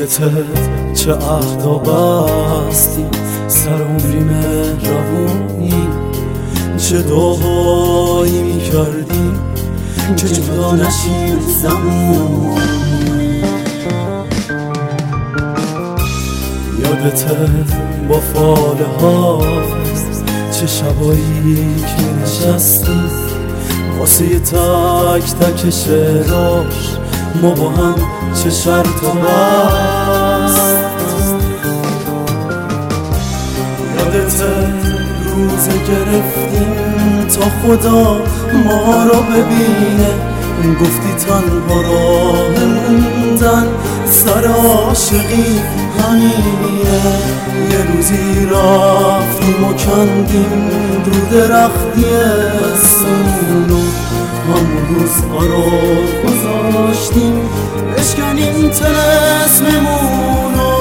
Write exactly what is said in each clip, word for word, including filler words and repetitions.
یادته چه عهدا بستی، سر عمری مهربونی، چه دعایی میکردی که جدا نشیم زمون. یادته با فاله ها چه شبایی که نشستی واسه یه تک تک شعراش، ما با هم چه شرط و بست. یادته روزه گرفتیم تا خدا ما را ببینه، گفتی تنها راه موندن سر عاشقی همینه. یه روزی رفتیم و کندیم رو درختی اسمونو، همون روز قرار گذاشتیم بشکنیم طلسممونو.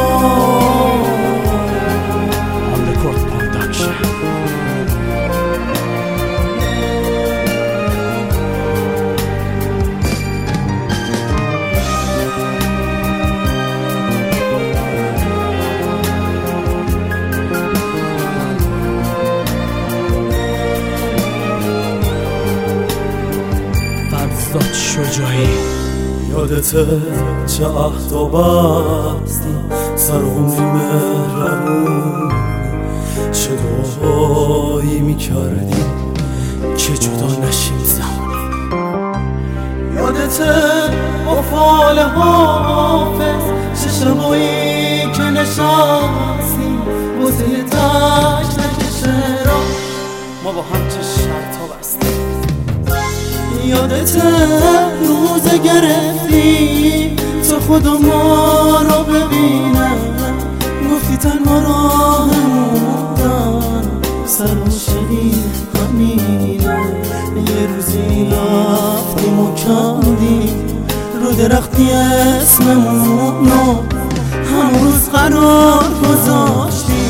فرزاد شجاعی، یادته چه عهدا بستی، سر عمری مهربون، چه دعایی میکردی که جدا نشیم زمانی. یادته با فاله حافظ چه شبایی که نشستیم واسه یه تک تک شعرا، ما با هم چه شرطا بستیم. یادته روزه گرفتی تا خدا ما را ببینه، گفتی تنها راه موندن سر عاشقی همینه. یه روزی رفتیم و کندیم رو درختی اسممونو، همون روز قرار گذاشتیم